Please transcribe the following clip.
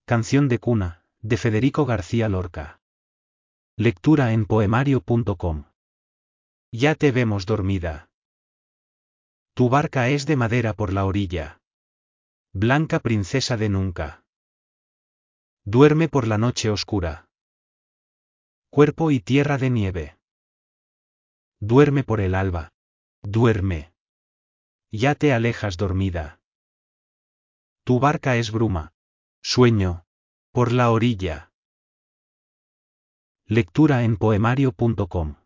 Canción de cuna, de Federico García Lorca. Lectura en poemario.com. Ya te vemos dormida. Tu barca es de madera por la orilla. Blanca princesa de nunca. Duerme por la noche oscura. Cuerpo y tierra de nieve. Duerme por el alba. Duerme. Ya te alejas dormida. Tu barca es bruma. Sueño. Por la orilla. Lectura en poemario.com